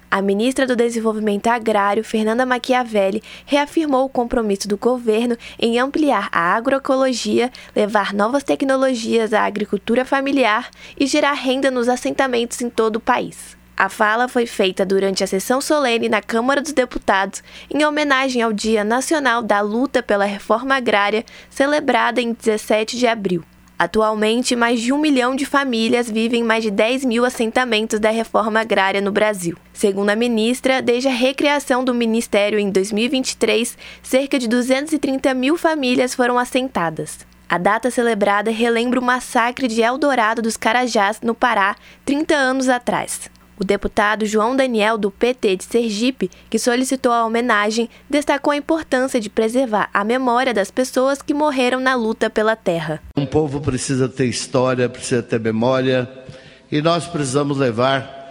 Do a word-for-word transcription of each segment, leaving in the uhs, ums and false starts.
A ministra do Desenvolvimento Agrário, Fernanda Machiavelli, reafirmou o compromisso do governo em ampliar a agroecologia, levar novas tecnologias à agricultura familiar e gerar renda nos assentamentos em todo o país. A fala foi feita durante a sessão solene na Câmara dos Deputados, em homenagem ao Dia Nacional da Luta pela Reforma Agrária, celebrada em dezessete de abril. Atualmente, mais de um milhão de famílias vivem em mais de dez mil assentamentos da reforma agrária no Brasil. Segundo a ministra, desde a recriação do Ministério em dois mil e vinte e três, cerca de duzentas e trinta mil famílias foram assentadas. A data celebrada relembra o massacre de Eldorado dos Carajás, no Pará, trinta anos atrás. O deputado João Daniel, do P T de Sergipe, que solicitou a homenagem, destacou a importância de preservar a memória das pessoas que morreram na luta pela terra. Um povo precisa ter história, precisa ter memória, e nós precisamos levar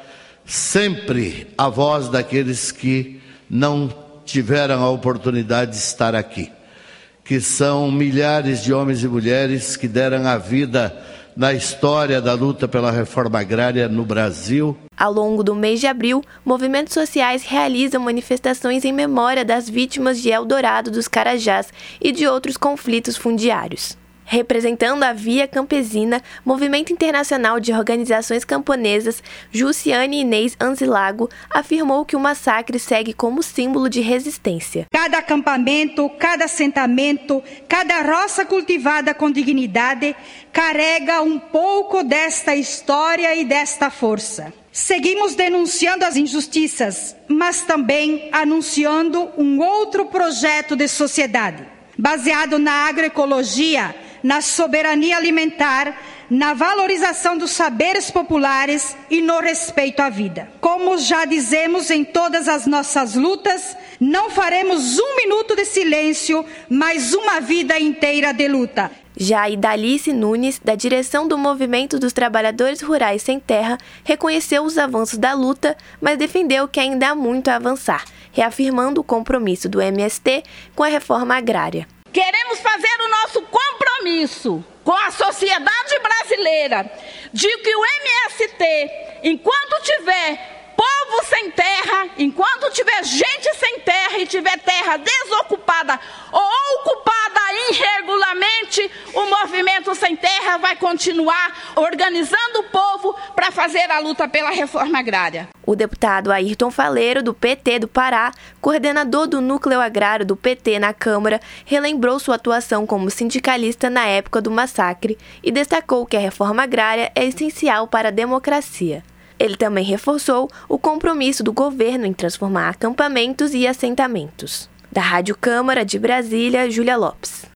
sempre a voz daqueles que não tiveram a oportunidade de estar aqui, que são milhares de homens e mulheres que deram a vida na história da luta pela reforma agrária no Brasil. Ao longo do mês de abril, movimentos sociais realizam manifestações em memória das vítimas de Eldorado dos Carajás e de outros conflitos fundiários. Representando a Via Campesina, Movimento Internacional de Organizações Camponesas, Jussiane Inês Anzilago afirmou que o massacre segue como símbolo de resistência. Cada acampamento, cada assentamento, cada roça cultivada com dignidade carrega um pouco desta história e desta força. Seguimos denunciando as injustiças, mas também anunciando um outro projeto de sociedade, baseado na agroecologia, na soberania alimentar, na valorização dos saberes populares e no respeito à vida. Como já dizemos em todas as nossas lutas, não faremos um minuto de silêncio, mas uma vida inteira de luta. Já Idalice Nunes, da direção do Movimento dos Trabalhadores Rurais Sem Terra, reconheceu os avanços da luta, mas defendeu que ainda há muito a avançar, reafirmando o compromisso do M S T com a reforma agrária. Queremos fazer o nosso compromisso com a sociedade brasileira de que o M S T, enquanto tiver povo sem terra, enquanto tiver gente sem terra e tiver terra desocupada ou ocupada irregularmente, o movimento Sem Terra vai continuar organizando o povo para fazer a luta pela reforma agrária. O deputado Ayrton Faleiro, do P T do Pará, coordenador do Núcleo Agrário do P T na Câmara, relembrou sua atuação como sindicalista na época do massacre e destacou que a reforma agrária é essencial para a democracia. Ele também reforçou o compromisso do governo em transformar acampamentos e assentamentos. Da Rádio Câmara de Brasília, Júlia Lopes.